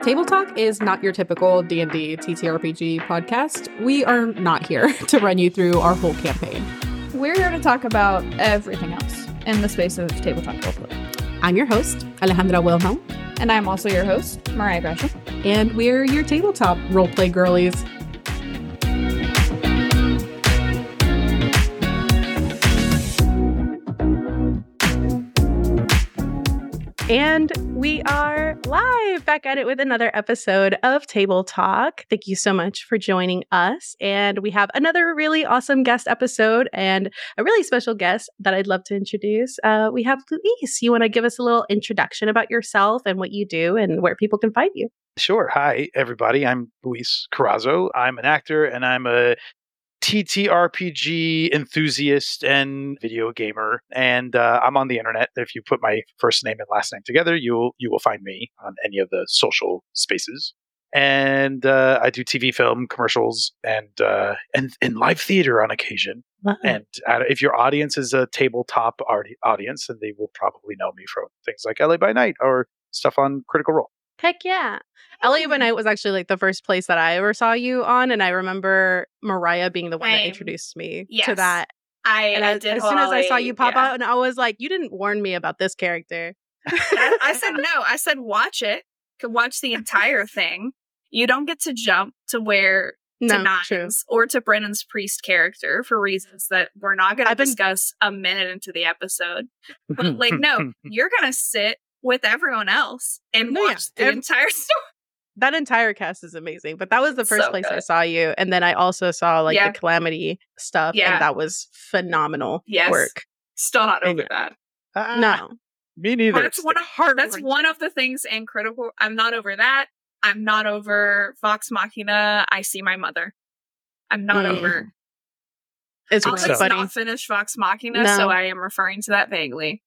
Table Talk is not your typical D&D TTRPG podcast. We are not here to run you through our whole campaign. We're here to talk about everything else in the space of tabletop roleplay. I'm your host, Alejandra Wilhelm. And I'm also your host, Mariah Gresham. And we're your tabletop roleplay girlies. And we are live back at it with another episode of Table Talk. Thank you so much for joining us. And we have another really awesome guest episode and a really special guest that I'd love to introduce. We have Luis. You want to give us a little introduction about yourself and what you do and where people can find you? Sure. Hi, everybody. I'm Luis Carrazzo. I'm an actor and I'm a TTRPG enthusiast and video gamer, and I'm on the internet. If you put my first name and last name together, you will find me on any of the social spaces. And I do TV, film, commercials, and live theater on occasion. Wow. And if your audience is a tabletop audience, then they will probably know me from things like LA by Night or stuff on Critical Role. Heck yeah. LA by Night was actually like the first place that I ever saw you on. And I remember Mariah being the one that introduced me to that. I did. As soon as I saw you pop out, and I was like, you didn't warn me about this character. I said, no, I said, watch it. Could watch the entire thing. You don't get to jump to Nines or to Brennan's priest character for reasons that we're not going to discuss a minute into the episode. But no, you're going to sit with everyone else and watch the entire story. That entire cast is amazing, but that was the first place I saw you. And then I also saw the Calamity stuff, and that was phenomenal work. Still not over that. No. Me neither. That's one of the things in Critical. I'm not over that. I'm not over Vox Machina. I see my mother. I'm not over. It's Let's not finish Vox Machina, so I am referring to that vaguely.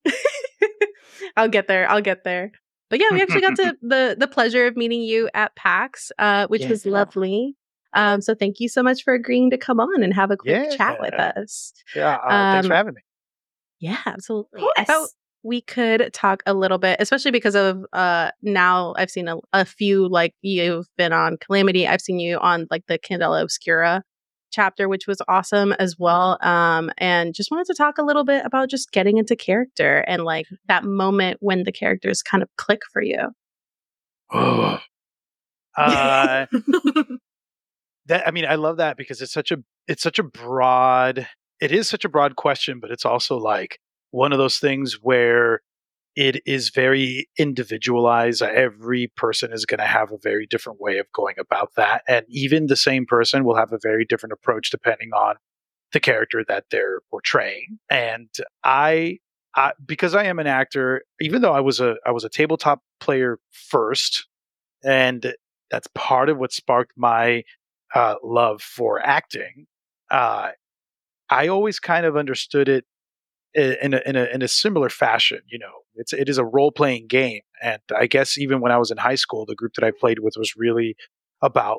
I'll get there. But yeah, we actually got to the pleasure of meeting you at PAX, which was lovely. So thank you so much for agreeing to come on and have a quick chat with us. Yeah, thanks for having me. Yeah, absolutely. I thought we could talk a little bit, especially because of now I've seen a few, you've been on Calamity. I've seen you on the Candela Obscura chapter, which was awesome as well. And just wanted to talk a little bit about just getting into character and that moment when the characters kind of click for you. I love that because it is such a broad question, but it's also one of those things where it is very individualized. Every person is going to have a very different way of going about that. And even the same person will have a very different approach depending on the character that they're portraying. And I because I am an actor, even though I was a tabletop player first, and that's part of what sparked my love for acting, I always kind of understood it in a similar fashion. It is a role-playing game. And I guess even when I was in high school, the group that I played with was really about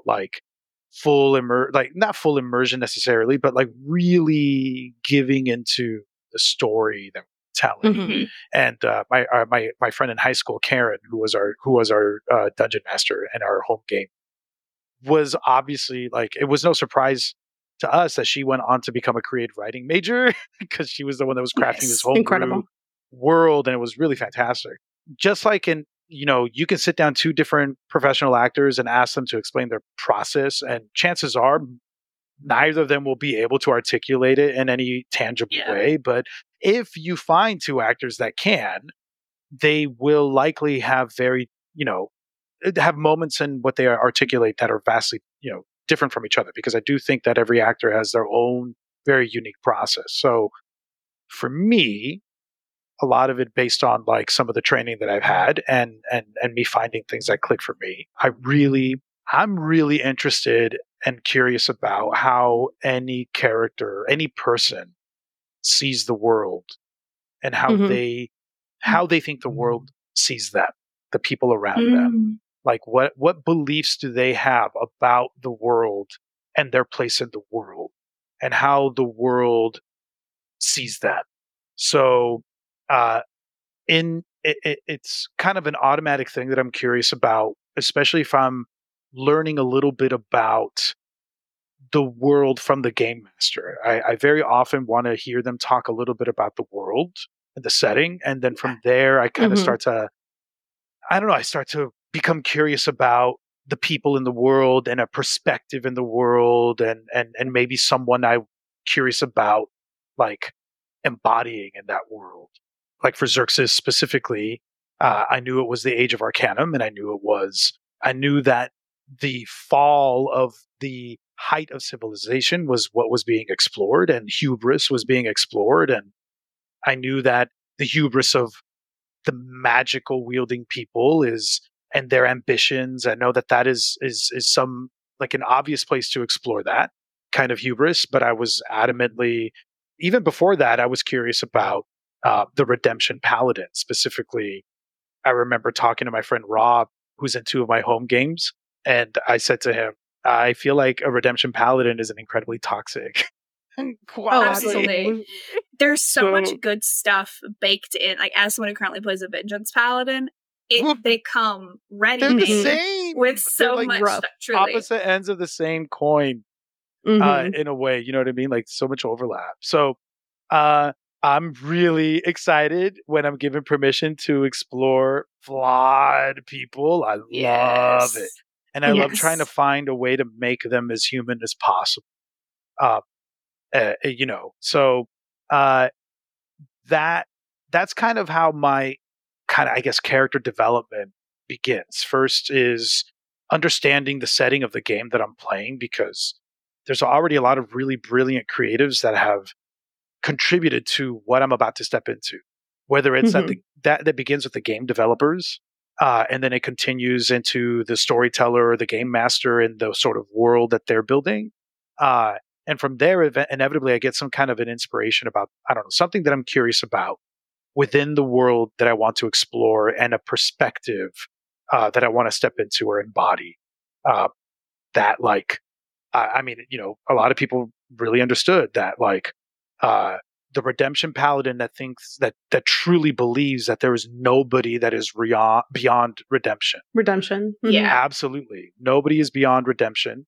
not full immersion necessarily, but really giving into the story that we're telling. Mm-hmm. And my friend in high school, Karen, who was our dungeon master in our home game, was obviously it was no surprise to us that she went on to become a creative writing major because she was the one that was crafting this whole incredible world, and it was really fantastic. Just you can sit down two different professional actors and ask them to explain their process, and chances are neither of them will be able to articulate it in any tangible way. But if you find two actors that can, they will likely have have moments in what they articulate that are vastly, different from each other, because I do think that every actor has their own very unique process. So for me, a lot of it based on some of the training that I've had and me finding things that click for me. I'm really interested and curious about how any character, any person sees the world and how they think the world sees them, the people around them. What beliefs do they have about the world and their place in the world and how the world sees them? So it's kind of an automatic thing that I'm curious about especially if I'm learning a little bit about the world from the game master. I very often want to hear them talk a little bit about the world and the setting. And then from there, I kind of start to, I start to become curious about the people in the world and a perspective in the world and maybe someone I'm curious about, like, embodying in that world. Like for Xerxes specifically, I knew it was the Age of Arcanum, and I knew that the fall of the height of civilization was what was being explored, and hubris was being explored. And I knew that the hubris of the magical wielding people and their ambitions. I know that is some, like, an obvious place to explore that kind of hubris. But I was adamantly, even before that, I was curious about the Redemption Paladin. Specifically, I remember talking to my friend Rob, who's in 2 of my home games, and I said to him, I feel like a Redemption Paladin is an incredibly toxic quality. Absolutely. There's so much good stuff baked in. Like, as someone who currently plays a Vengeance Paladin, they come ready-made with so much stuff. Truly. Opposite ends of the same coin, in a way. You know what I mean? Like, so much overlap. So, I'm really excited when I'm given permission to explore flawed people. I love it. And I love trying to find a way to make them as human as possible. So that's kind of how my I guess character development begins. First is understanding the setting of the game that I'm playing, because there's already a lot of really brilliant creatives that have contributed to what I'm about to step into. Whether it's that begins with the game developers, and then it continues into the storyteller or the game master and the sort of world that they're building. And from there, inevitably, I get some kind of an inspiration about, I don't know, something that I'm curious about within the world that I want to explore, and a perspective that I want to step into or embody. That, like, I mean, a lot of people really understood that, like, the Redemption Paladin that thinks that truly believes that there is nobody that is beyond redemption. Redemption. Yeah. Absolutely. Nobody is beyond redemption.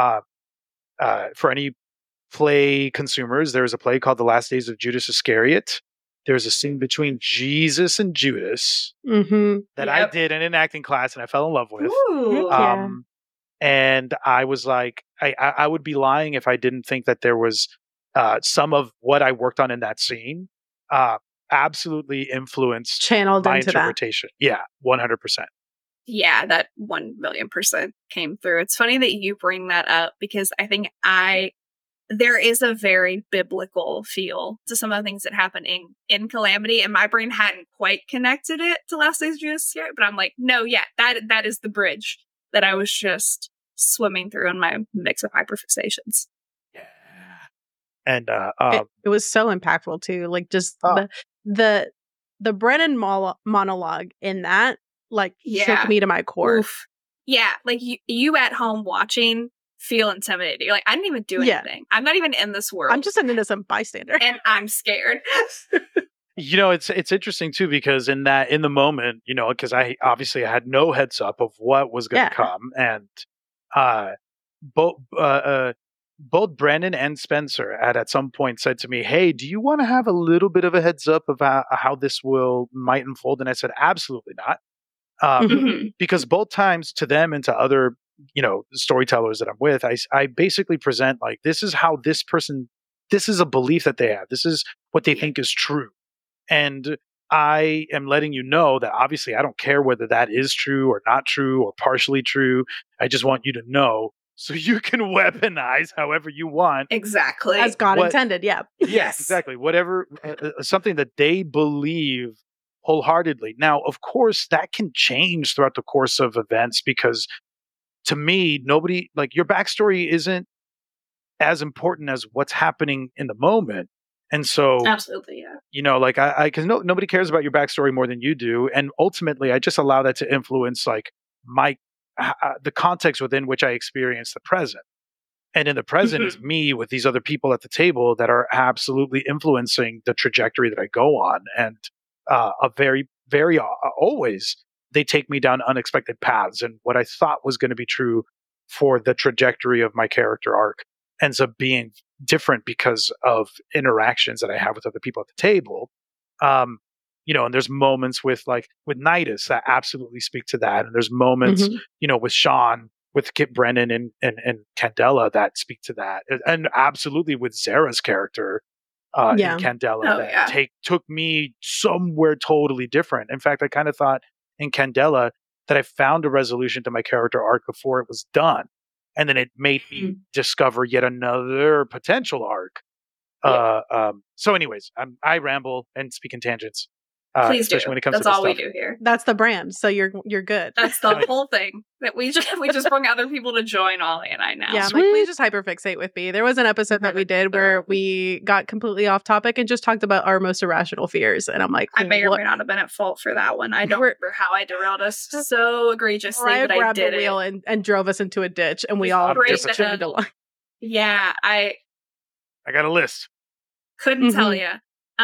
For any play consumers, there's a play called The Last Days of Judas Iscariot. There's a scene between Jesus and Judas that I did in an acting class, and I fell in love with. Ooh. And I was like, I would be lying if I didn't think that there was some of what I worked on in that scene absolutely influenced channeled my into interpretation. That. Yeah, 100%. Yeah, that 1,000,000% came through. It's funny that you bring that up, because I think there is a very biblical feel to some of the things that happen in Calamity, and my brain hadn't quite connected it to Last Days of Judas yet, but I'm like, no, yeah, that is the bridge that I was just swimming through in my mix of hyperfixations. Yeah. And it was so impactful too. Like, just the Brennan monologue in that, like, shook me to my core. Oof. Yeah, like you at home watching feel intimidated. You're like, I didn't even do anything. I'm not even in this world. I'm just an innocent bystander, and I'm scared. It's interesting too, because in the moment, because I had no heads up of what was going to come, and both Brandon and Spencer at some point said to me, "Hey, do you want to have a little bit of a heads up about how this might unfold?" And I said, "Absolutely not," because both times, to them and to other storytellers that I'm with, I basically present, like, this is how this is a belief that they have. This is what they think is true. And I am letting you know that obviously I don't care whether that is true or not true or partially true. I just want you to know so you can weaponize however you want. Exactly. As God intended. Yeah. Yes, exactly. Whatever, something that they believe wholeheartedly. Now, of course, that can change throughout the course of events, because to me, your backstory isn't as important as what's happening in the moment. And so, absolutely, yeah. Because nobody cares about your backstory more than you do. And ultimately, I just allow that to influence, like, the context within which I experience the present. And in the present is me with these other people at the table that are absolutely influencing the trajectory that I go on. And a very, very always they take me down unexpected paths. And what I thought was going to be true for the trajectory of my character arc ends up being different because of interactions that I have with other people at the table. And there's moments with Nidus that absolutely speak to that. And there's moments, with Sean, with Kit Brennan and Candela that speak to that. And absolutely with Zara's character in Candela took me somewhere totally different. In fact, I kind of thought in Candela that I found a resolution to my character arc before it was done. And then it made me discover yet another potential arc. So anyways, I ramble and speak in tangents. Please do. When it comes That's to all stuff. We do here. That's the brand. So you're good. That's the whole thing. That we just bring other people to join Ollie and I now. Yeah, please just hyperfixate with me. There was an episode that we did where we got completely off topic and just talked about our most irrational fears. And I'm like, I may or may not have been at fault for that one. I don't remember how I derailed us so egregiously, but I grabbed did the wheel and drove us into a ditch, and we all just turned along. Yeah, I got a list. Couldn't tell you.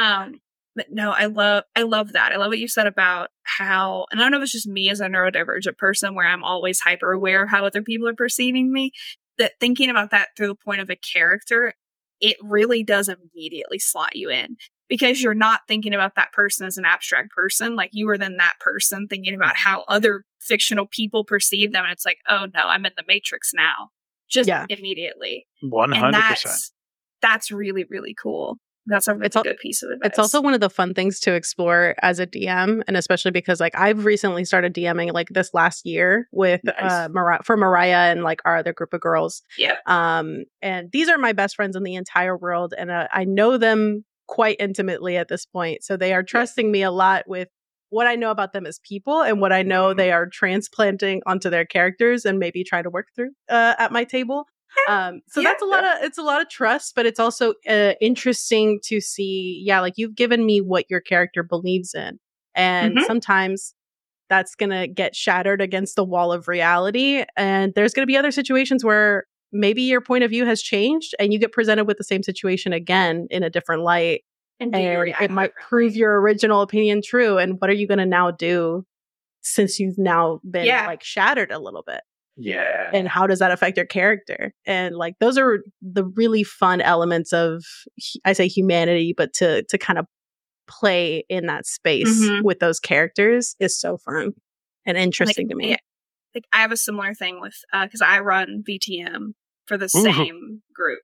But no, I love that. I love what you said about how, and I don't know if it's just me as a neurodivergent person where I'm always hyper aware of how other people are perceiving me, that thinking about that through the point of a character, it really does immediately slot you in because you're not thinking about that person as an abstract person. Like you are then that person thinking about how other fictional people perceive them. And it's like, oh no, I'm in the Matrix now. Just immediately. 100%. And that's really, really cool. That's a really good piece of advice. It's also one of the fun things to explore as a DM, and especially because I've recently started DMing this last year with Mariah and our other group of girls. Yeah. And these are my best friends in the entire world, and I know them quite intimately at this point. So they are trusting me a lot with what I know about them as people and what I know they are transplanting onto their characters and maybe try to work through at my table. That's it's a lot of trust, but it's also interesting to see, you've given me what your character believes in. And sometimes that's going to get shattered against the wall of reality. And there's going to be other situations where maybe your point of view has changed and you get presented with the same situation again in a different light. And it might prove your original opinion true. And what are you going to now do since you've now been shattered a little bit? Yeah. And how does that affect your character? And those are the really fun elements of, I say humanity, but to kind of play in that space with those characters is so fun and interesting to me. Yeah. I have a similar thing with, because I run VTM for the same group.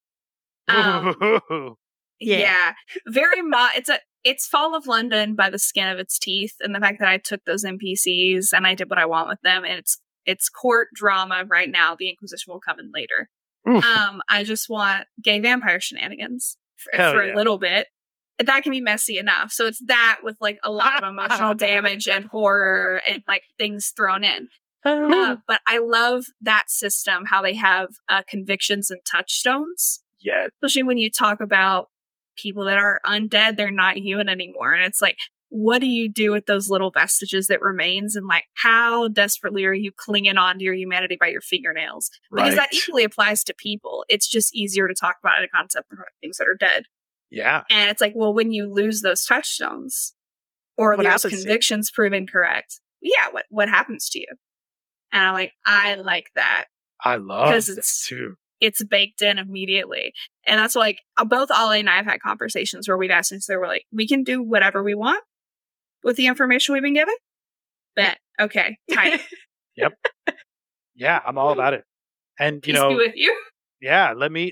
Yeah. Very much. It's Fall of London by the skin of its teeth. And the fact that I took those NPCs and I did what I want with them. And it's court drama right now. The Inquisition will come in later. I just want gay vampire shenanigans for a little bit. That can be messy enough. So it's that with a lot of emotional damage and horror and things thrown in. But I love that system, how they have convictions and touchstones. Yeah. Especially when you talk about people that are undead, they're not human anymore. And it's what do you do with those little vestiges that remains? And how desperately are you clinging on to your humanity by your fingernails? Because that equally applies to people. It's just easier to talk about in a concept of things that are dead. Yeah. And it's when you lose those touchstones or those convictions prove incorrect, what happens to you? And I like that. I love that too. It's baked in immediately. And that's both Ollie and I have had conversations where we've asked them, so we're we can do whatever we want with the information we've been given. Bet. Okay. Tight. Yep. Yeah, I'm all about it. And Peace be with you. Yeah, let me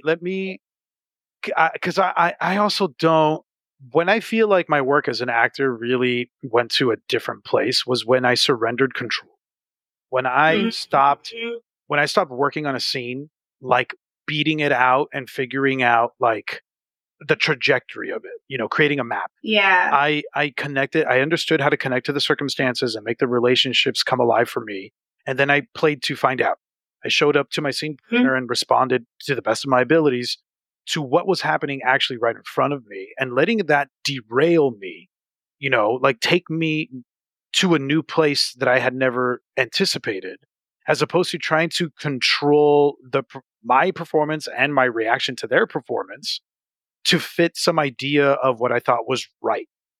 because I also don't, when I feel like my work as an actor really went to a different place was when I surrendered control. When I stopped working on a scene, beating it out and figuring out the trajectory of it, creating a map. Yeah. I connected, I understood how to connect to the circumstances and make the relationships come alive for me. And then I played to find out. I showed up to my scene partner and responded to the best of my abilities to what was happening actually right in front of me, and letting that derail me, take me to a new place that I had never anticipated, as opposed to trying to control my performance and my reaction to their performance to fit some idea of what I thought was right.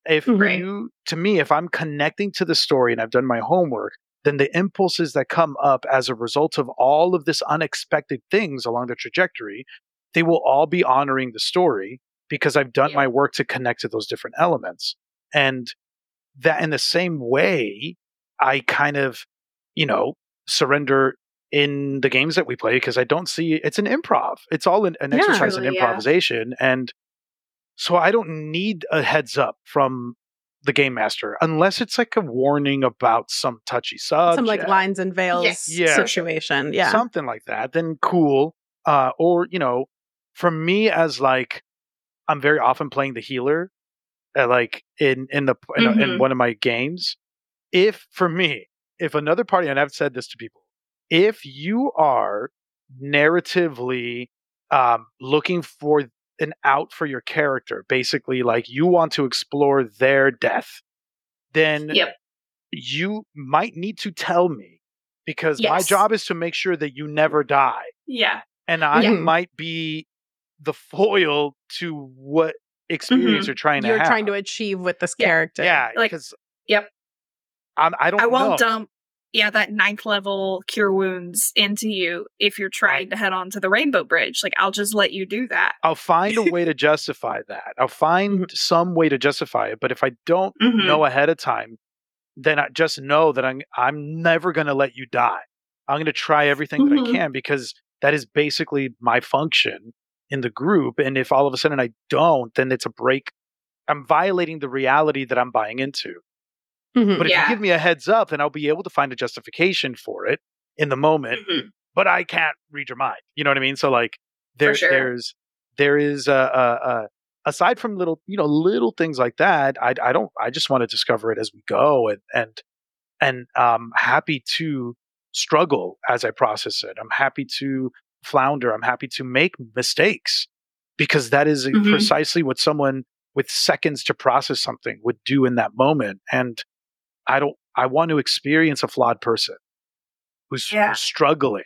If you, to me, if I'm connecting to the story and I've done my homework, then the impulses that come up as a result of all of this unexpected things along the trajectory, they will all be honoring the story because I've done my work to connect to those different elements. And that in the same way, I kind of, surrender in the games that we play because I don't see it's an improv. It's all an exercise in improvisation. And so I don't need a heads up from the game master unless it's like a warning about some touchy subject. Some like lines and veils situation. Yeah. Something like that. Then cool. Or, for me as like, I'm very often playing the healer, like in one of my games. If another party, and I've said this to people, if you are narratively looking for an out for your character, basically like you want to explore their death, then you might need to tell me because my job is to make sure that you never die. Yeah. And I might be the foil to what experience you're trying to have. You're trying to achieve with this character. Yeah. Because I won't dump that 9th level cure wounds into you if you're trying to head on to the Rainbow Bridge. Like, I'll just let you do that. I'll find a way to justify that. I'll find some way to justify it. But if I don't know ahead of time, then I just know that I'm never going to let you die. I'm going to try everything that I can because that is basically my function in the group. And if all of a sudden I don't, then it's a break. I'm violating the reality that I'm buying into. But if you give me a heads up, then I'll be able to find a justification for it in the moment. But I can't read your mind. You know what I mean? So like there is aside from little things like that, I just want to discover it as we go and I'm happy to struggle as I process it. I'm happy to flounder. I'm happy to make mistakes because that is precisely what someone with seconds to process something would do in that moment. And I want to experience a flawed person who's struggling.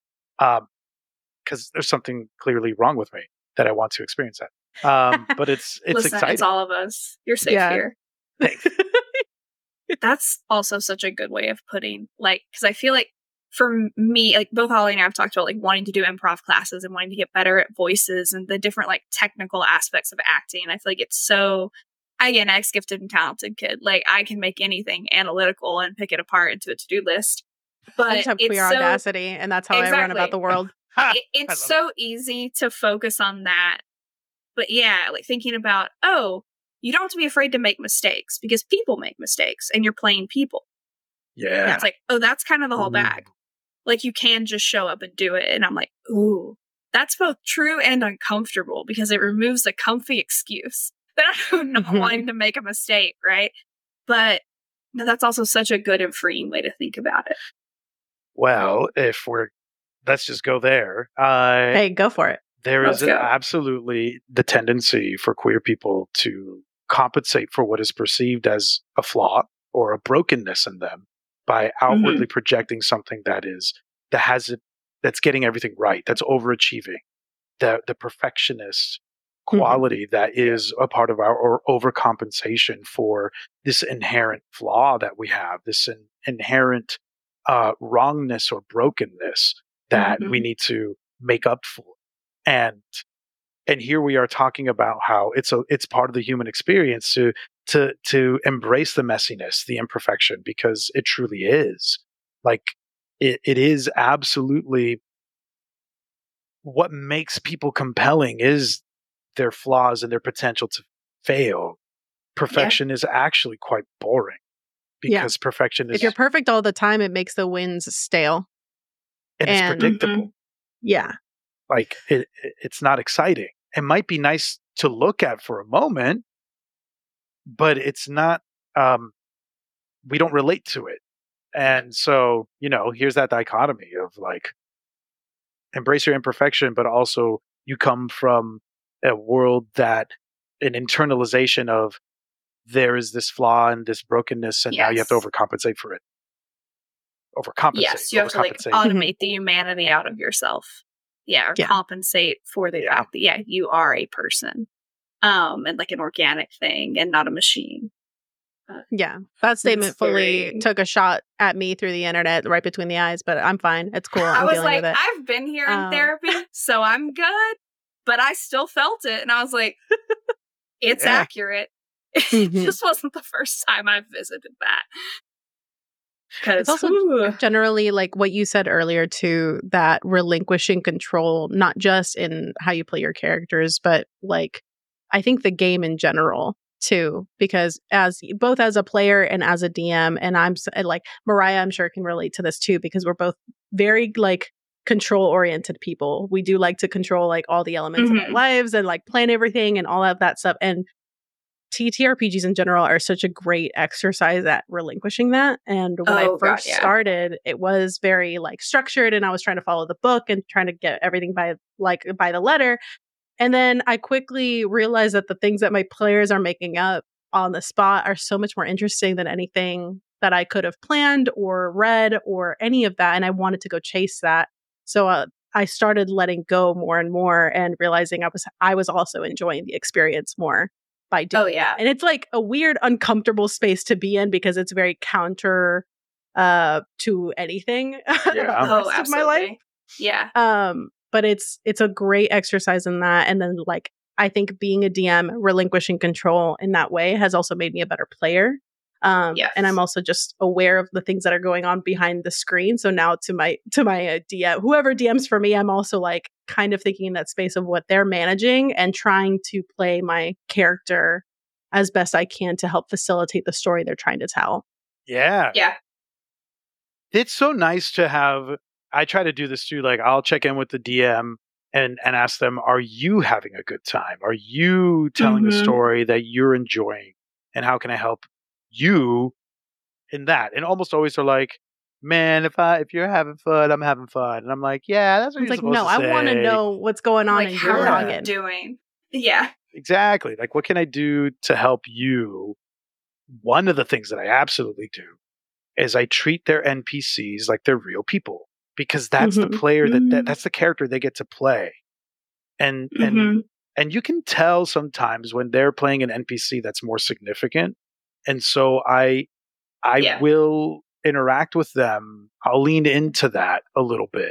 Because there's something clearly wrong with me that I want to experience that. But it's Listen, exciting. It's all of us. You're safe here. Thanks. That's also such a good way of putting, like, because I feel like for me, like both Holly and I have talked about like wanting to do improv classes and wanting to get better at voices and the different like technical aspects of acting. And I feel like it's so, again, ex-gifted and talented kid. Like I can make anything analytical and pick it apart into a to-do list. But I just have clear audacity, and that's how I run about the world. It's so easy to focus on that. But like thinking about, you don't have to be afraid to make mistakes because people make mistakes and you're playing people. Yeah. And it's like, that's kind of the whole bag. Like you can just show up and do it. And I'm like, ooh, that's both true and uncomfortable because it removes a comfy excuse that I'm not wanting to make a mistake, right? But that's also such a good and freeing way to think about it. Well, let's just go there. Hey, go for it. There is absolutely the tendency for queer people to compensate for what is perceived as a flaw or a brokenness in them by outwardly projecting something that's getting everything right, that's overachieving, the perfectionist quality that is a part of our overcompensation for this inherent flaw that we have, this inherent wrongness or brokenness that we need to make up for. And here we are talking about how it's part of the human experience to embrace the messiness, the imperfection, because it truly is. Like it is absolutely what makes people compelling is their flaws and their potential to fail. Perfection is actually quite boring because perfection is... If you're perfect all the time, it makes the wins stale. And it's predictable. Yeah. Like it's not exciting. It might be nice to look at for a moment, but it's not, we don't relate to it. And so, here's that dichotomy of like, embrace your imperfection, but also you come from a world that an internalization of there is this flaw and this brokenness, and now you have to overcompensate for it. Yes, you have to like automate the humanity out of yourself. Or compensate for the fact that you are a person, and like an organic thing and not a machine. Yeah, that statement fully took a shot at me through the internet right between the eyes, but I'm fine. It's cool. I I'm was dealing like, with it. I've been here in therapy, so I'm good. But I still felt it, and I was like, it's accurate. It just wasn't the first time I've visited that. It's also generally like what you said earlier too, that relinquishing control, not just in how you play your characters, but like I think the game in general too, because as both as a player and as a DM, and I'm like Mariah, I'm sure can relate to this too, because we're both very like control oriented people. We do like to control like all the elements of our lives and like plan everything and all of that stuff. And TTRPGs in general are such a great exercise at relinquishing that. And when I first started, it was very like structured, and I was trying to follow the book and trying to get everything by the letter. And then I quickly realized that the things that my players are making up on the spot are so much more interesting than anything that I could have planned or read or any of that. And I wanted to go chase that. So I started letting go more and more and realizing I was also enjoying the experience more by doing it. And it's like a weird, uncomfortable space to be in because it's very counter to anything of my life. Yeah. But it's a great exercise in that. And then like I think being a DM, relinquishing control in that way has also made me a better player. And I'm also just aware of the things that are going on behind the screen. So now to my DM, whoever DMs for me, I'm also like kind of thinking in that space of what they're managing and trying to play my character as best I can to help facilitate the story they're trying to tell. Yeah. Yeah. It's so nice to have, I try to do this too. Like I'll check in with the DM and ask them, are you having a good time? Are you telling a story that you're enjoying? And how can I help you in that? And almost always are like, man, if you're having fun, I'm having fun. And I'm like, yeah, that's what you're supposed to say. I want to know what's going on like in how your are you noggin. doing? Yeah. Exactly. Like, what can I do to help you? One of the things that I absolutely do is I treat their NPCs like they're real people, because that's the player that's the character they get to play. And you can tell sometimes when they're playing an NPC that's more significant. And so I will interact with them. I'll lean into that a little bit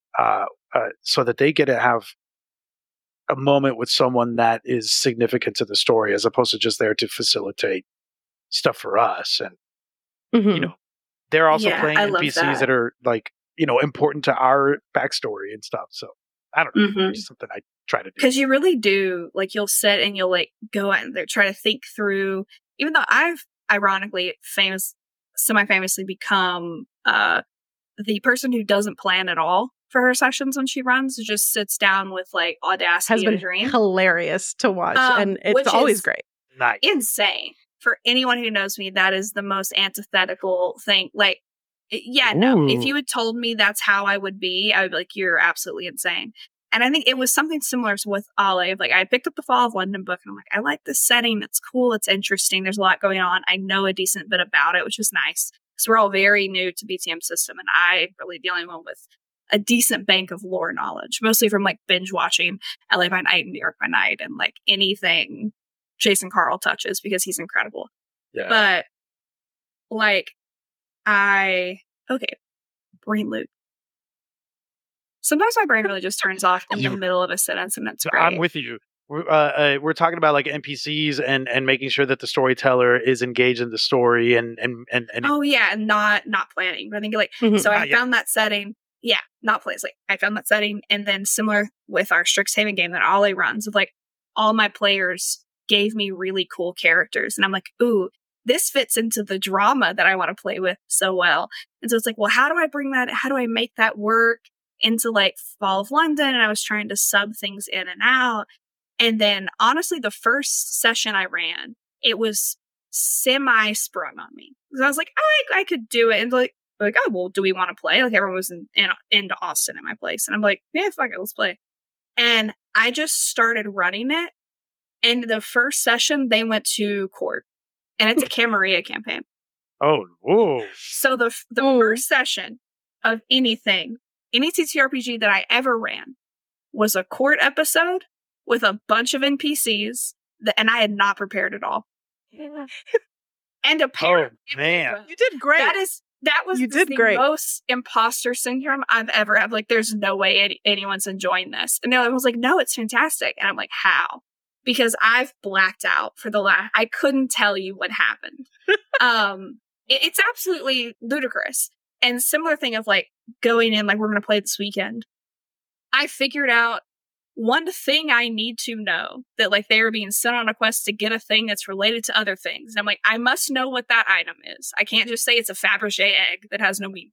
so that they get to have a moment with someone that is significant to the story, as opposed to just there to facilitate stuff for us. And, you know, they're also playing NPCs that are like, you know, important to our backstory and stuff. So I don't know. It's something I try to do. Because you really do, like, you'll sit and you'll like go out and try to think through, even though I've ironically semi-famously become the person who doesn't plan at all for her sessions when she runs, just sits down with like audacity has been and a dream. Hilarious to watch, and it's always great. Nice. Insane. For anyone who knows me, that is the most antithetical thing. Like, no, if you had told me that's how I would be, I would be like, you're absolutely insane. And I think it was something similar with Olive. Like, I picked up the Fall of London book and I'm like, I like this setting. It's cool. It's interesting. There's a lot going on. I know a decent bit about it, which is nice. So we're all very new to BTM system. And I'm really the only one with a decent bank of lore knowledge, mostly from like binge watching LA by Night and New York by Night and like anything Jason Carl touches, because he's incredible. Yeah. But like, brain loop. Sometimes my brain really just turns off in the middle of a sentence, and that's great. I'm with you. We're talking about like NPCs and making sure that the storyteller is engaged in the story and oh yeah, and not planning. But I think like so I found that setting. Yeah, not plays. Like I found that setting, and then similar with our Strixhaven game that Ollie runs, of like all my players gave me really cool characters, and I'm like, ooh, this fits into the drama that I want to play with so well. And so it's like, well, how do I bring that? How do I make that work into like Fall of London? And I was trying to sub things in and out. And then honestly, the first session I ran, it was semi-sprung on me. So I was like, I could do it. And like, oh, well, do we want to play? Like everyone was into Austin at my place. And I'm like, yeah, fuck it, let's play. And I just started running it. And the first session, they went to court. And it's a Camarilla campaign. Oh, whoa. So the first session of any TTRPG that I ever ran was a court episode with a bunch of NPCs, and I had not prepared at all. And apparently, man, you did great. That was the most imposter syndrome I've ever had. Like, there's no way anyone's enjoying this. And I was like, no, it's fantastic. And I'm like, how? Because I've blacked out for the last, I couldn't tell you what happened. It's absolutely ludicrous. And similar thing of like going in, like, we're going to play this weekend. I figured out one thing I need to know, that like they were being sent on a quest to get a thing that's related to other things. And I'm like, I must know what that item is. I can't just say it's a Fabergé egg that has no meaning.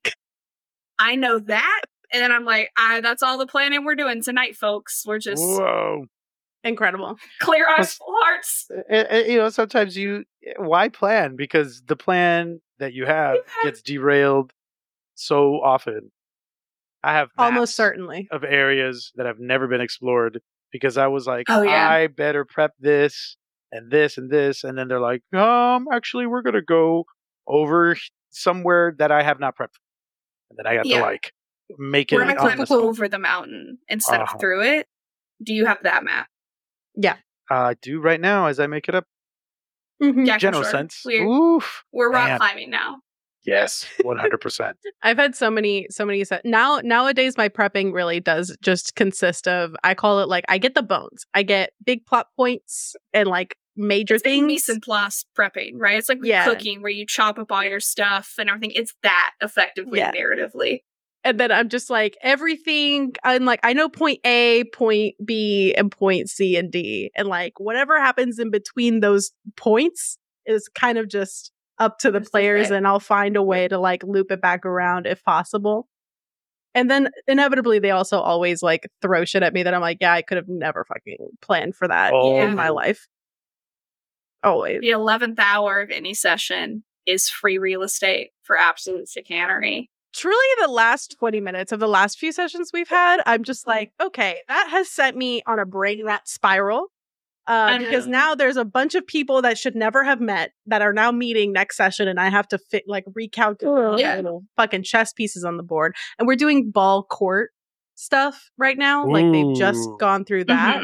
I know that. And then I'm like, that's all the planning we're doing tonight, folks. We're just incredible. Clear eyes, full hearts. Sometimes why plan? Because the plan that you have gets derailed so often. I have almost certainly of areas that have never been explored because I was like, I better prep this and this and this. And then they're like, actually, we're going to go over somewhere that I have not prepped. And then I got to like make it. We're going to climb over the mountain instead of through it. Do you have that map? Yeah. I do right now as I make it up. Mm-hmm. Yeah, general sense. We're rock climbing now. Yes, 100%. I've had so many nowadays my prepping really does just consist of, I call it like, I get the bones. I get big plot points and like major things. Mise en place prepping, right? It's like cooking where you chop up all your stuff and everything. It's that effectively narratively. And then I'm just like, everything, I'm like, I know point A, point B, and point C and D. And like, whatever happens in between those points is kind of just up to the players, and I'll find a way to like loop it back around if possible. And then inevitably they also always like throw shit at me that I'm like, yeah, I could have never fucking planned for that in my life. Always. The 11th hour of any session is free real estate for absolute chicanery. Truly the last 20 minutes of the last few sessions we've had, I'm just like, okay, that has sent me on a brain rat spiral. Because now there's a bunch of people that should never have met that are now meeting next session, and I have to recount little fucking chess pieces on the board. And we're doing ball court stuff right now. Ooh. Like they've just gone through that.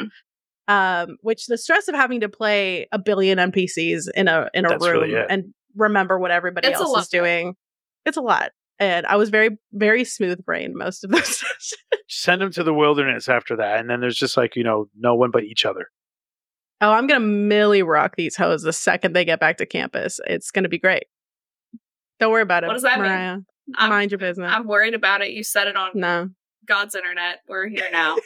Which the stress of having to play a billion NPCs in a room and remember what everybody else is doing. It's a lot. And I was very, very smooth brained most of those sessions. Send them to the wilderness after that. And then there's just like, no one but each other. Oh, I'm going to milli rock these hoes the second they get back to campus. It's going to be great. Don't worry about it. What does that Mariah, mean? Mind your business. I'm worried about it. You said it on God's internet. We're here now.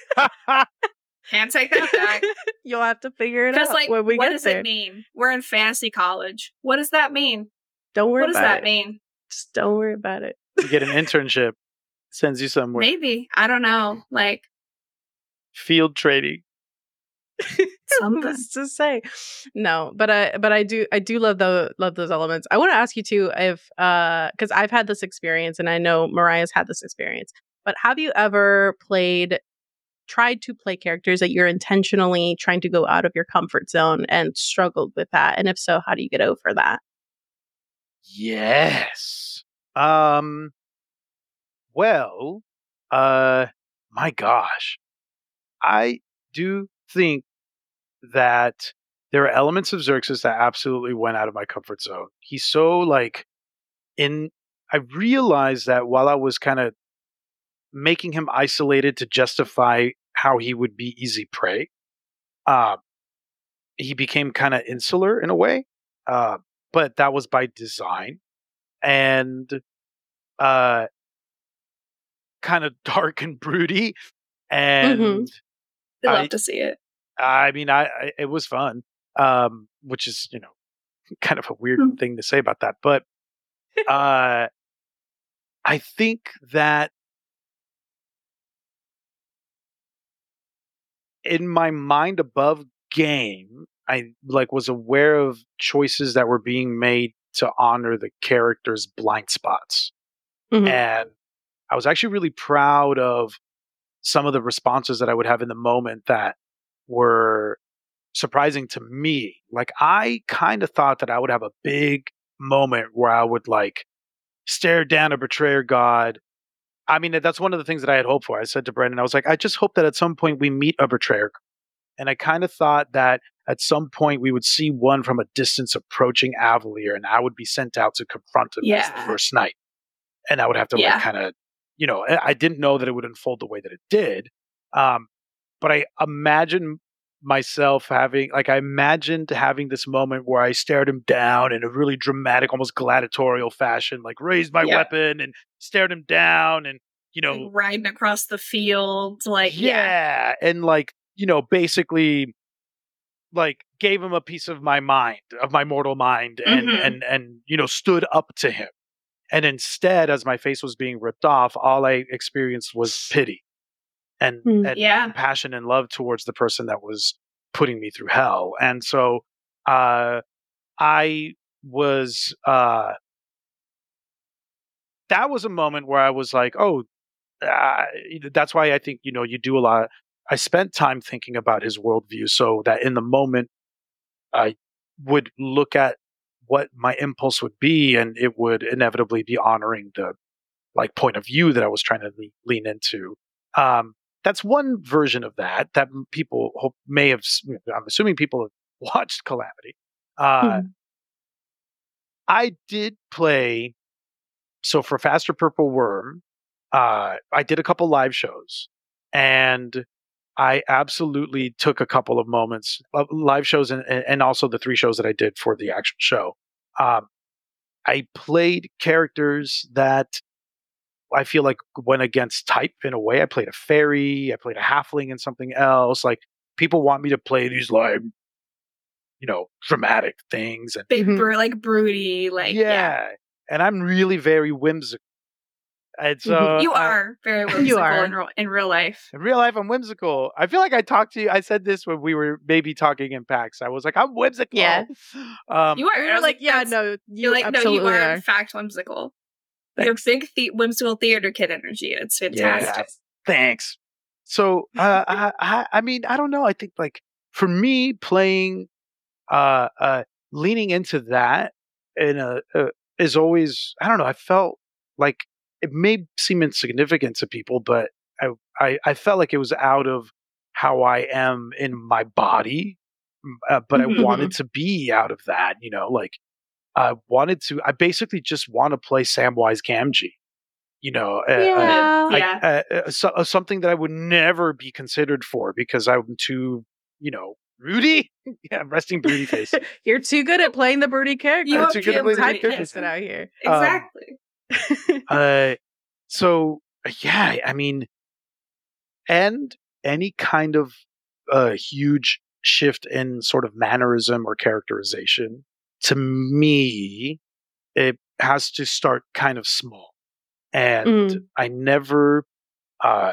Can't take that back. You'll have to figure it out when we get there. What does it mean? We're in fantasy college. What does that mean? Don't worry about it. What does that mean? Just don't worry about it. You get an internship. Sends you somewhere. Maybe. I don't know. Like field trading. Something to say. No, but I do love those elements. I want to ask you too, if because I've had this experience and I know Mariah's had this experience, but have you ever tried to play characters that you're intentionally trying to go out of your comfort zone and struggled with that? And if so, how do you get over that? Yes. Well, my gosh. I do think that there are elements of Xerxes that absolutely went out of my comfort zone. He's so I realized that while I was kind of making him isolated to justify how he would be easy prey, he became kind of insular in a way. But that was by design, and kind of dark and broody. And I love to see it. I mean, it was fun, which is, kind of a weird thing to say about that. But I think that in my mind above game, I was aware of choices that were being made to honor the character's blind spots. And I was actually really proud of some of the responses that I would have in the moment that were surprising to me. Like, I kind of thought that I would have a big moment where I would stare down a betrayer god. I mean, that's one of the things that I had hoped for. I said to Brendan, I was like, I just hope that at some point we meet a betrayer And I kind of thought that at some point we would see one from a distance approaching Avalier, and I would be sent out to confront him as the first knight. And I would have to like kind of, you know, I didn't know that it would unfold the way that it did. But I imagine myself having, like, I imagined having this moment where I stared him down in a really dramatic, almost gladiatorial fashion, like raised my weapon and stared him down and, you know, like riding across the field, like, and like, you know, basically like gave him a piece of my mind, of my mortal mind, and you know, stood up to him. And instead, as my face was being ripped off, all I experienced was pity and compassion and love towards the person that was putting me through hell. And so I was, that was a moment where I was like, oh, that's why I think, you know, you do a lot. I spent time thinking about his worldview so that in the moment I would look at what my impulse would be, and it would inevitably be honoring the like point of view that I was trying to lean into. That's one version of that people may have. I'm assuming people have watched Calamity. I did play. So for Faster Purple Worm, I did a couple live shows, and I absolutely took a couple of moments, live shows, and also the 3 shows that I did for the actual show. I played characters that I feel like went against type in a way. I played a fairy, I played a halfling and something else. Like, people want me to play these, like, you know, dramatic things and big, like broody, like and I'm really very whimsical. And so you are very whimsical you are. In real life. In real life, I'm whimsical. I feel like I talked to you. I said this when we were maybe talking in PAX. I was like, I'm whimsical. Yeah. You are. You're like, no, you like, absolutely no, you are in fact whimsical. Thanks. You're big whimsical theater kid energy. It's fantastic. Yeah, thanks. So, I mean, I don't know. I think, like, for me, playing, leaning into that is always, I don't know. I felt like it may seem insignificant to people, but I felt like it was out of how I am in my body, but I wanted to be out of that, you know, like I basically just want to play Samwise Gamgee, you know, something that I would never be considered for because I'm too, you know, broody. Yeah, I'm resting broody face. You're too good at playing the broody character. You're too good at playing the character out here. Exactly. So yeah, I mean, and any kind of huge shift in sort of mannerism or characterization, to me, it has to start kind of small. And I never, I'm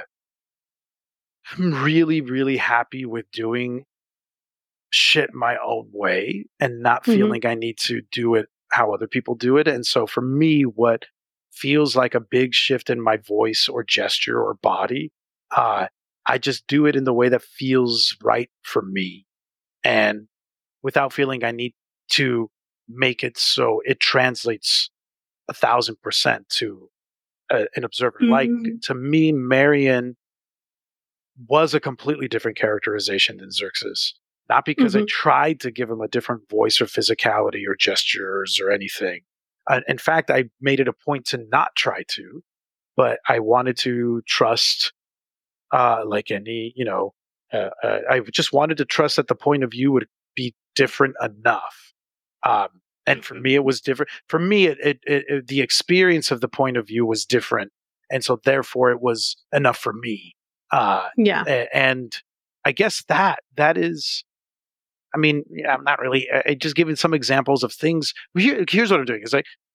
really, really happy with doing shit my own way and not feeling I need to do it how other people do it. And so for me, what feels like a big shift in my voice or gesture or body, I just do it in the way that feels right for me, and without feeling I need to make it so it translates 1,000% to an observer. Like, to me, Marion was a completely different characterization than Xerxes. Not because I tried to give him a different voice or physicality or gestures or anything. In fact, I made it a point to not try to, but I wanted to trust, like any, you know, I just wanted to trust that the point of view would be different enough. And for me, it was different. For me, the experience of the point of view was different. And so therefore it was enough for me. And I guess that is, I mean, I'm not really just giving some examples of things. Here's what I'm doing is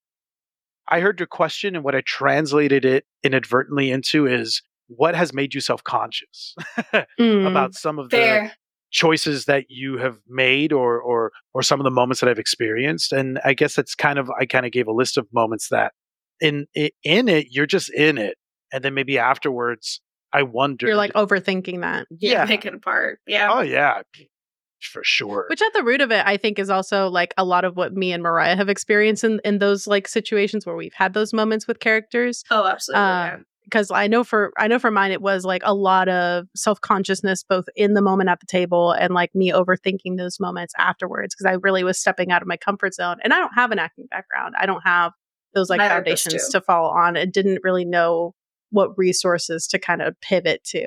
I heard your question, and what I translated it inadvertently into is, what has made you self-conscious about some of the choices that you have made or some of the moments that I've experienced? And I guess that's I kind of gave a list of moments that in it, you're just in it. And then maybe afterwards, I wonder. You're like overthinking that. Yeah. Pick it apart. Yeah. Oh, yeah. For sure. Which at the root of it, I think, is also like a lot of what me and Mariah have experienced in those like situations where we've had those moments with characters. Oh, absolutely. because I know for mine, it was like a lot of self-consciousness, both in the moment at the table and like me overthinking those moments afterwards. Cause I really was stepping out of my comfort zone, and I don't have an acting background. I don't have those like foundations to fall on. I didn't really know what resources to kind of pivot to.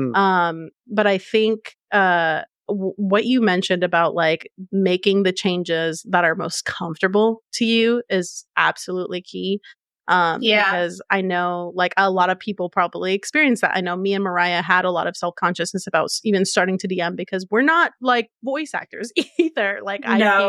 But I think, what you mentioned about like making the changes that are most comfortable to you is absolutely key. Because I know like a lot of people probably experience that. I know me and Mariah had a lot of self-consciousness about even starting to DM because we're not like voice actors either. Like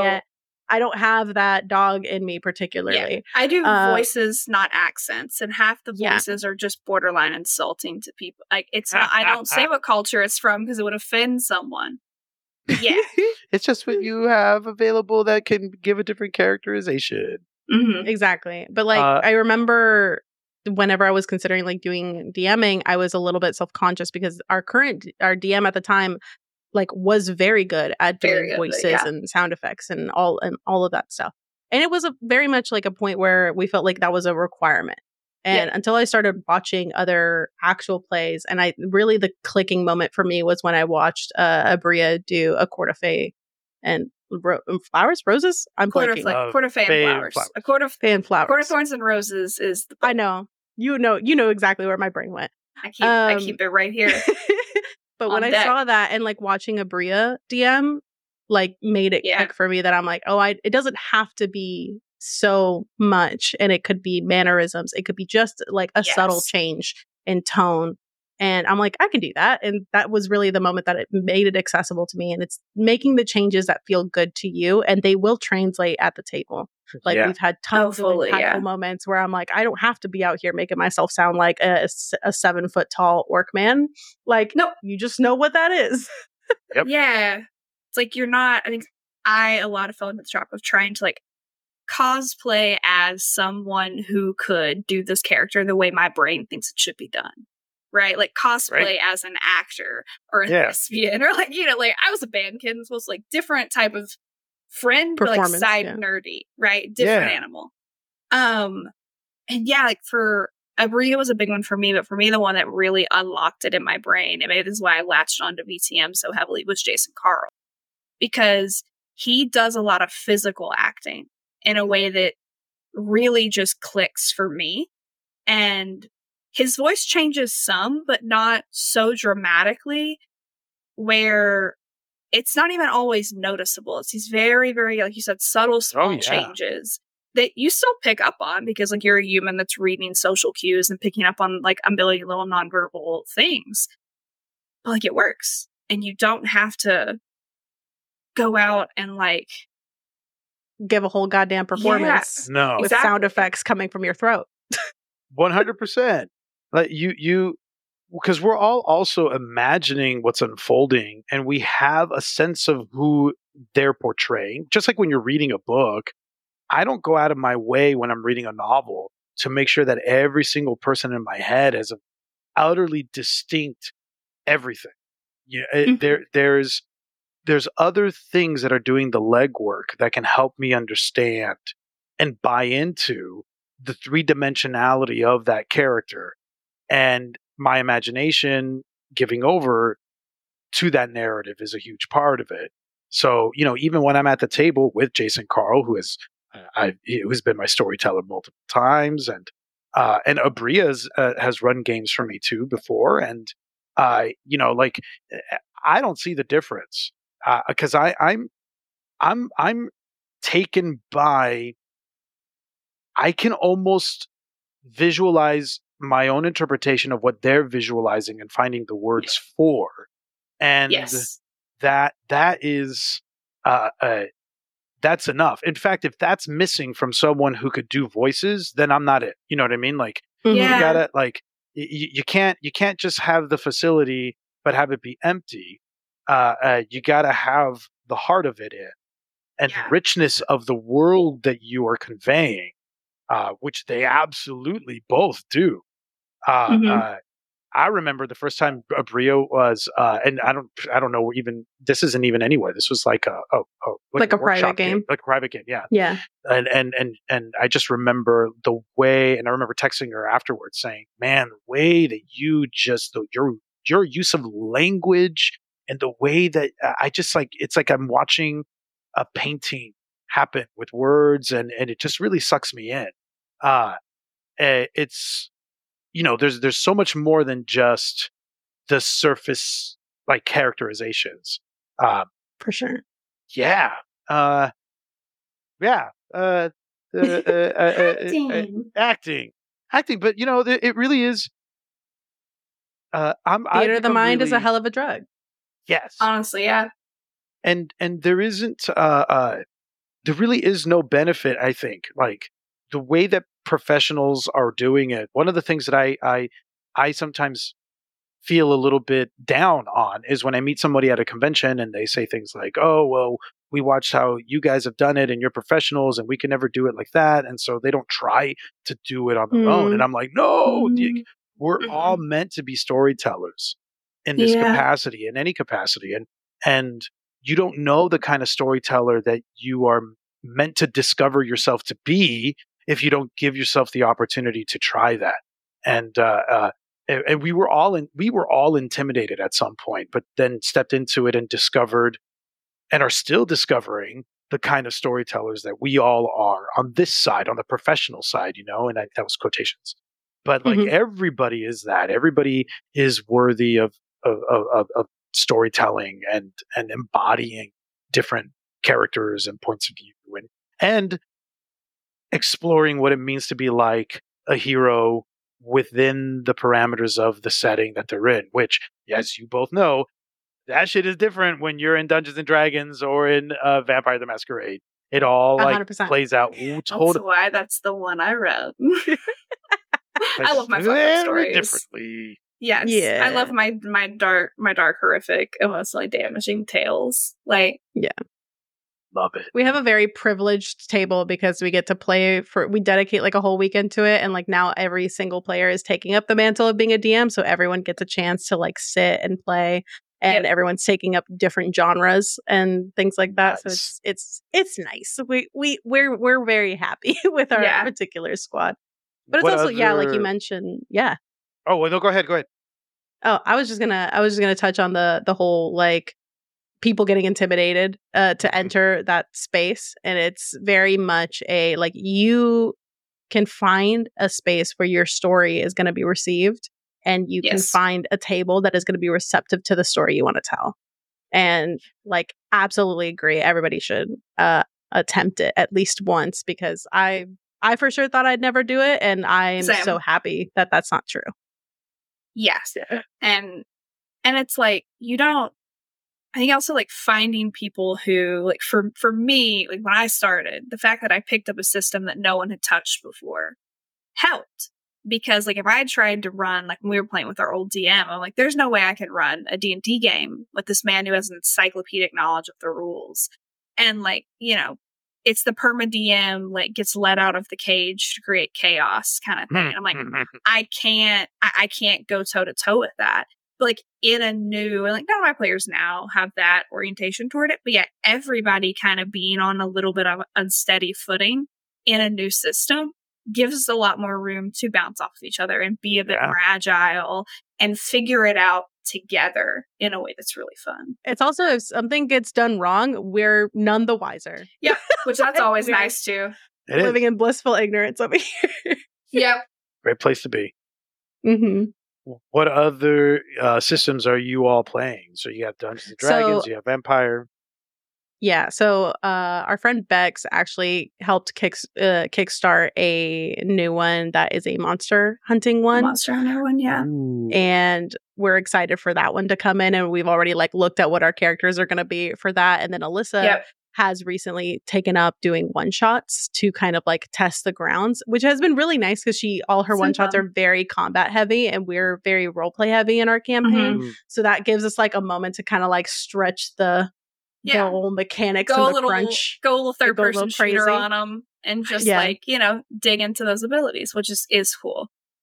I don't have that dog in me particularly. Yeah. I do voices, not accents, and half the voices are just borderline insulting to people. Like it's not, I don't say what culture it's from because it would offend someone. Yeah. It's just what you have available that can give a different characterization. Mm-hmm. Exactly. But like, I remember whenever I was considering like doing DMing, I was a little bit self-conscious because our DM at the time like was very good at doing voices and sound effects and all of that stuff. And it was very much like a point where we felt like that was a requirement. And until I started watching other actual plays, and the clicking moment for me was when I watched Abria do A Court of Fae and Roses? I'm blanking. Court of Fae and Flowers. A Court of Fae and Flowers. Court of Thorns and Roses is the book. I know. You know exactly where my brain went. I keep it right here. But when I saw that and like watching Abria DM like made it click for me that I'm like, it doesn't have to be so much, and it could be mannerisms. It could be just like a subtle change in tone. And I'm like, I can do that. And that was really the moment that it made it accessible to me. And it's making the changes that feel good to you, and they will translate at the table. Like we've had tons of impactful moments where I'm like, I don't have to be out here making myself sound like a 7 foot tall orc man. Like, no, you just know what that is. Yep. Yeah. It's like you're not, I think a lot of fell into the trap of trying to like cosplay as someone who could do this character the way my brain thinks it should be done. Right? Like cosplay as an actor or a thespian or like, like I was a bandkin, supposed to like different type of friend, but like side nerdy, right? Different animal. And like for Abria was a big one for me, but for me, the one that really unlocked it in my brain, and maybe this is why I latched onto VTM so heavily, was Jason Carl. Because he does a lot of physical acting in a way that really just clicks for me. And his voice changes some, but not so dramatically where it's not even always noticeable. It's these very, very, like you said, subtle, small changes that you still pick up on because like you're a human that's reading social cues and picking up on like a million little nonverbal things. But like it works. And you don't have to go out and like give a whole goddamn performance with sound effects coming from your throat. 100%. Like you because we're all also imagining what's unfolding, and we have a sense of who they're portraying. Just like when you're reading a book, I don't go out of my way when I'm reading a novel to make sure that every single person in my head has an utterly distinct everything. There's other things that are doing the legwork that can help me understand and buy into the 3-dimensionality of that character, and my imagination giving over to that narrative is a huge part of it. So, even when I'm at the table with Jason Carl, who's been my storyteller multiple times, and Abria has run games for me too before, and I don't see the difference because I'm taken by. I can almost visualize my own interpretation of what they're visualizing and finding the words for. And that is, that's enough. In fact, if that's missing from someone who could do voices, then I'm not it. You know what I mean? Like, you gotta, like, you can't just have the facility, but have it be empty. You gotta have the heart of it in, and the richness of the world that you are conveying. Which they absolutely both do. I remember the first time a Brio was, and I don't know even, this isn't even anywhere. This was like like a private game. Like a private game. Yeah. Yeah. And I just remember the way, and I remember texting her afterwards saying, man, the way that your use of language and the way that I just like, it's like I'm watching a painting happen with words, and it just really sucks me in. It's, there's so much more than just the surface like characterizations. For sure. Yeah. Yeah. Acting. But it really is. Theater of the mind is a hell of a drug. Yes. Honestly, yeah. And there isn't. There really is no benefit. I think like the way that professionals are doing it. One of the things that I sometimes feel a little bit down on is when I meet somebody at a convention and they say things like, "Oh, well, we watched how you guys have done it and you're professionals and we can never do it like that." And so they don't try to do it on their own. And I'm like, no, we're all meant to be storytellers in this capacity, in any capacity. And you don't know the kind of storyteller that you are meant to discover yourself to be if you don't give yourself the opportunity to try that. And we were all intimidated at some point, but then stepped into it and discovered, and are still discovering, the kind of storytellers that we all are on this side, on the professional side, and that was quotations. But like everybody is that. Everybody is worthy of storytelling and embodying different characters and points of view and exploring what it means to be like a hero within the parameters of the setting that they're in, which, as you both know, that shit is different when you're in Dungeons and Dragons or in Vampire the Masquerade. It all 100%. Plays out. That's why that's the one I read. I love my fucking stories. Differently. Yes. Yeah. I love my dark, horrific, emotionally damaging tales. Like, yeah. Love it. We have a very privileged table because we get to we dedicate like a whole weekend to it. And like now every single player is taking up the mantle of being a DM. So everyone gets a chance to like sit and play, and everyone's taking up different genres and things like that. Nice. So it's nice. We're very happy with our particular squad. But it's also, like you mentioned, Oh, well, no, go ahead. Oh, I was just gonna touch on the whole like people getting intimidated to enter that space, and it's very much a like you can find a space where your story is going to be received, and you can find a table that is going to be receptive to the story you want to tell. And like, absolutely agree. Everybody should attempt it at least once, because I for sure thought I'd never do it, and I'm so happy that that's not true. Yes. And it's like, I think also like finding people who, like, for me, like when I started, the fact that I picked up a system that no one had touched before helped. Because like if I had tried to run, like when we were playing with our old DM, I'm like, there's no way I could run a D&D game with this man who has encyclopedic knowledge of the rules. And like, it's the perma DM, like, gets let out of the cage to create chaos kind of thing. And I'm like, I can't go toe to toe with that. But like none of my players now have that orientation toward it. But yeah, everybody kind of being on a little bit of unsteady footing in a new system gives us a lot more room to bounce off of each other and be a bit more agile and figure it out together in a way that's really fun. It's also, if something gets done wrong, we're none the wiser. Yeah, which that's always nice too. Living in blissful ignorance over here. Yep. Great place to be. Mm-hmm. What other systems are you all playing? So you have Dungeons and Dragons, you have Empire. Yeah, so our friend Bex actually helped kickstart a new one that is a monster hunting one. Monster hunter one, yeah. Ooh. And we're excited for that one to come in, and we've already like looked at what our characters are going to be for that. And then Alyssa has recently taken up doing one-shots to kind of like test the grounds, which has been really nice because all her one-shots are very combat heavy, and we're very roleplay heavy in our campaign. Mm-hmm. So that gives us like a moment to kind of like stretch the whole mechanics and the crunch. Go a little third-person shooter on them and just like, dig into those abilities, which is cool.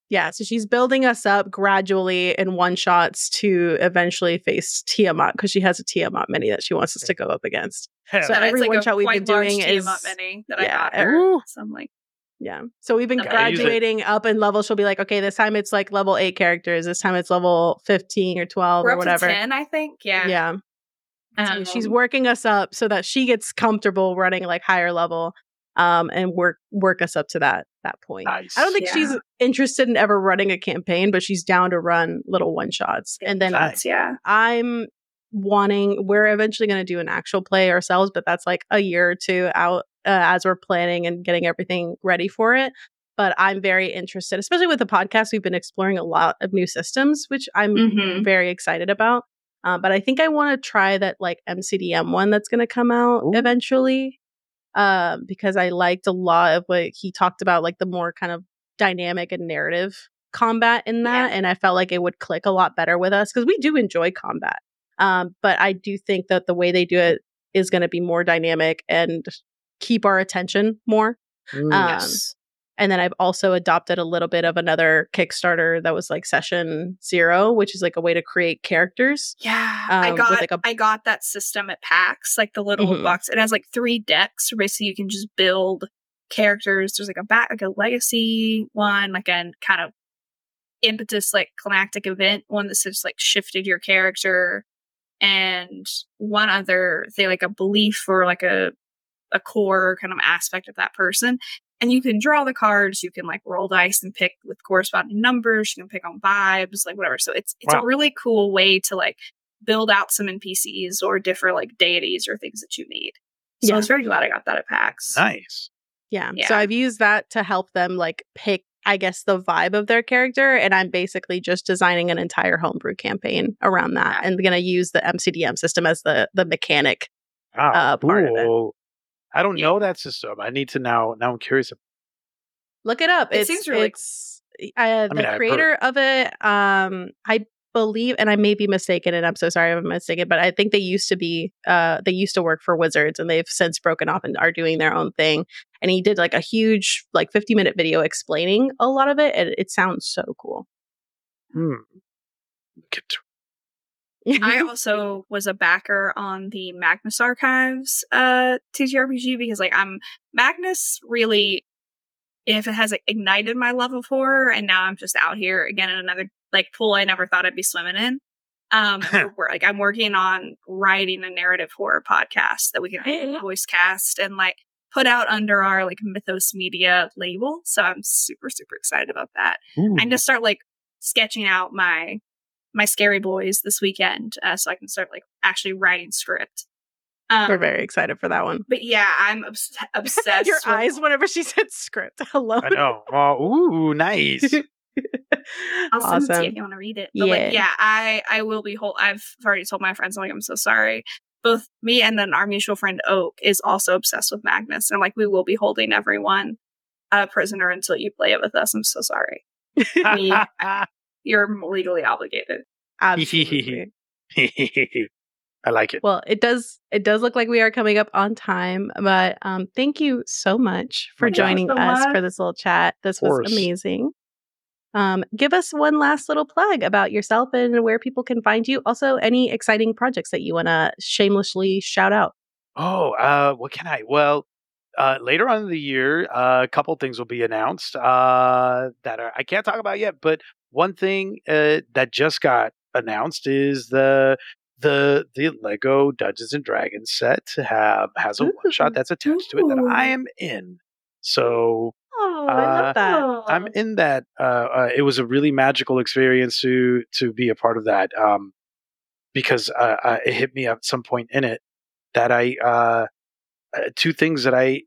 Yeah, so she's building us up gradually in one-shots to eventually face Tiamat, because she has a Tiamat mini that she wants us to go up against. Hell, So every it's like one-shot we've been doing is Tiamat mini that I got her. Ooh. So I'm like, yeah. So we've been Gotta use it. graduating up in level. She'll be like, okay, this time it's like level 8 characters. This time it's level 15 or 12 we're or up whatever. to 10, I think. Yeah. Yeah. So she's working us up so that she gets comfortable running like higher level, and work us up to that point. Nice. I don't think she's interested in ever running a campaign, but she's down to run little one-shots. And then we're eventually going to do an actual play ourselves, but that's like a year or two out as we're planning and getting everything ready for it. But I'm very interested, especially with the podcast. We've been exploring a lot of new systems, which I'm very excited about. But I think I want to try that like MCDM one that's going to come out eventually, because I liked a lot of what he talked about, like the more kind of dynamic and narrative combat in that. And I felt like it would click a lot better with us because we do enjoy combat. But I do think that the way they do it is going to be more dynamic and keep our attention more. Yes. And then I've also adopted a little bit of another Kickstarter that was like Session 0, which is like a way to create characters. Yeah, I got that system at PAX, like the little box. It has like 3 decks, so basically you can just build characters. There's like a legacy one, like a kind of impetus, like climactic event one that's just like shifted your character, and one other thing, like a belief or like a core kind of aspect of that person. And you can draw the cards, you can like roll dice and pick with corresponding numbers, you can pick on vibes, like whatever. So it's a really cool way to like build out some NPCs or different like deities or things that you need. So I was very glad I got that at PAX. Nice. Yeah. So I've used that to help them like pick, I guess, the vibe of their character. And I'm basically just designing an entire homebrew campaign around that and going to use the MCDM system as the mechanic part of it. I don't know that system. I need to now I'm curious. Look it up. It seems really the creator of it, I believe, and I may be mistaken, and I'm so sorry if I'm mistaken, but I think they used to work for Wizards, and they've since broken off and are doing their own thing. And he did like a huge, like 50-minute video explaining a lot of it, and it sounds so cool. Get to I also was a backer on the Magnus Archives TTRPG because like Magnus really, if it has like, ignited my love of horror, and now I'm just out here again in another like pool I never thought I'd be swimming in. Like I'm working on writing a narrative horror podcast that we can voice cast and like put out under our like Mythos Media label. So I'm super, super excited about that. I need to start like sketching out my scary boys this weekend, so I can start like actually writing script. We're very excited for that one. But yeah, I'm obsessed. Your eyes whenever she said script. Hello. I know. Ooh, nice. I'll send it to you if you want to read it. But I will be I've already told my friends, I'm like, I'm so sorry. Both me and then our mutual friend Oak is also obsessed with Magnus. And like, we will be holding everyone prisoner until you play it with us. I'm so sorry. You're legally obligated. Absolutely. I like it. Well, it does look like we are coming up on time, but thank you so much for joining us for this little chat. This was amazing. Give us one last little plug about yourself and where people can find you. Also, any exciting projects that you want to shamelessly shout out. What can I? Well, later on in the year, a couple things will be announced that I can't talk about yet. But one thing that just got announced is the Lego Dungeons and Dragons set has a one shot that's attached to it that I am in. So I love that. I'm in that. It was a really magical experience to be a part of that because it hit me at some point in it that I two things that I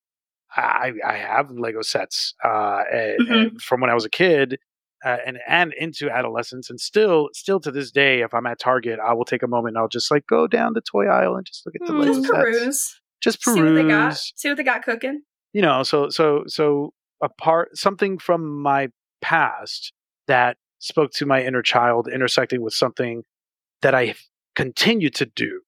have Lego sets and from when I was a kid. And into adolescence, and still to this day, if I'm at Target, I will take a moment and I'll just like go down the toy aisle and just look at the Lego sets. Just peruse. See what they got cooking. You know, so something from my past that spoke to my inner child, intersecting with something that I continue to do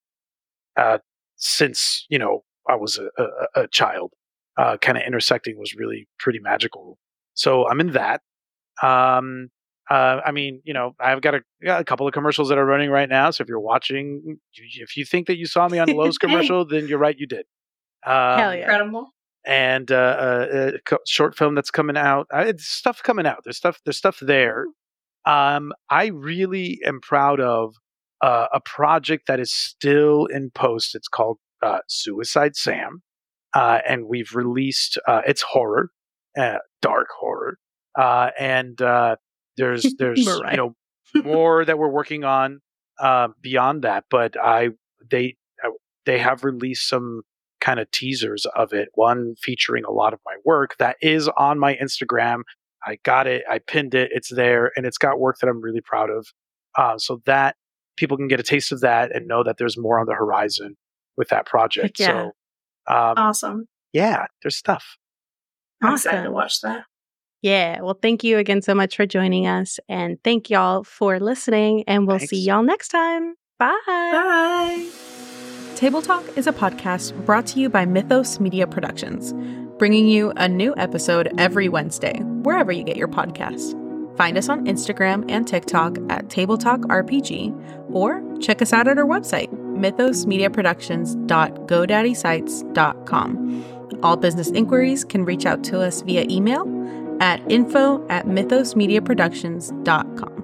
since I was a child. Kind of intersecting was really pretty magical. So I'm in that. I mean, I've got a couple of commercials that are running right now. So if you're watching, if you think that you saw me on the Lowe's commercial, then you're right, you did. Hell yeah. Incredible. And a short film that's coming out. It's stuff coming out. There's stuff there. I really am proud of a project that is still in post. It's called Suicide Sam, and we've released. It's horror, dark horror, and there's right. more that we're working on beyond that. But they have released some kind of teasers of it, one featuring a lot of my work that is on my Instagram. I got it, I pinned it, it's there, and it's got work that I'm really proud of, so that people can get a taste of that and know that there's more on the horizon with that project. Yeah. So awesome. Yeah, there's stuff. I'm excited to watch that. Yeah, well, thank you again so much for joining us, and thank y'all for listening, and we'll see y'all next time. Bye. Bye. Table Talk is a podcast brought to you by Mythos Media Productions, bringing you a new episode every Wednesday, wherever you get your podcasts. Find us on Instagram and TikTok at Table Talk RPG, or check us out at our website, mythosmediaproductions.godaddyscites.com. All business inquiries can reach out to us via email at info@mythosmediaproductions.com.